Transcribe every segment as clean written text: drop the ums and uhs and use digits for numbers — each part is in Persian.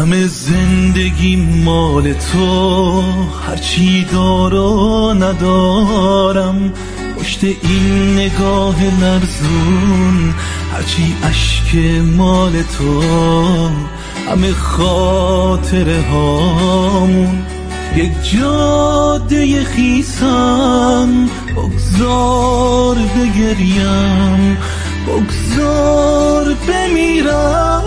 همه زندگی مال تو، هرچی دارو ندارم پشت این نگاه لرزون، هرچی اشک مال تو، همه خاطره هامون یک جاده خیسم. بگذار بگریم، بگذار بمیرم.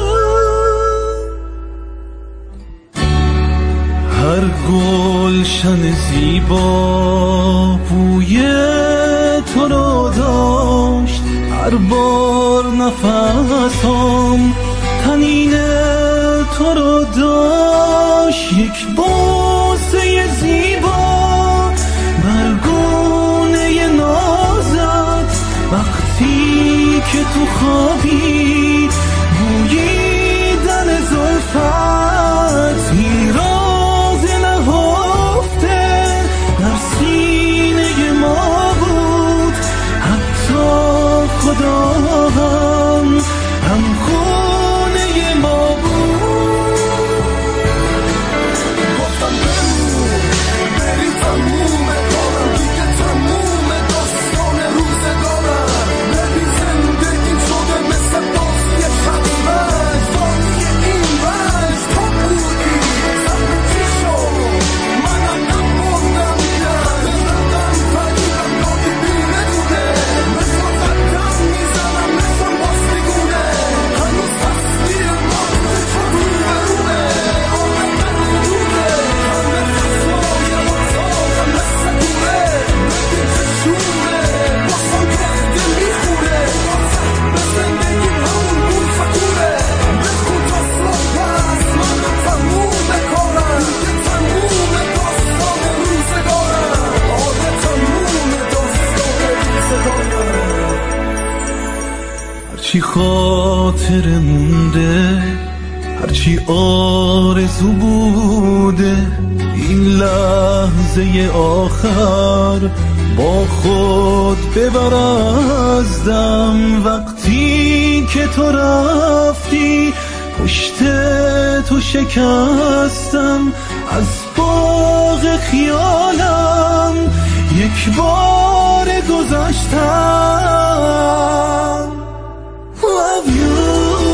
هر گلشن زیبا بوی تو رو داشت، هر بار نفسم طنین تو رو داشت. یک بوسه زیبا برگونه نازت، وقتی که تو خوابی بوییدن زلفت، این راز نهفته در سینه ما بود. حتی خدا هم خونه ما بود. گفتم بمون بری تموم کارم، دیگه تموم داستان روزگارم. ببین زندگیم شده مثل بازی شطرنج، بازی این رنج تو بودی زمین چی شد، منم نبردم دیدم زدم فریدم دادی بیمدونه، مثل قدم میزنم مثل باز میگونه، هنوز تصویر مانده تو روبرونه. آدم نمیدونه همه فضای اتاقم مثل دوره، ببین چشونه باسم گرده میخوره. به زندگیم همون بود فکوره، بخون تا صبح پس منم تموم کارم، دیگه تموم داستان روزگارم. آره تموم داستان روزگارم. هرچی خاطره مونده، هرچی آرزو بوده، این لحظه آخر با خود ببر از دم. وقتی که تو رفتی پشت تو شکستم، از باغ خیالم یک بار گذشتم. Love you.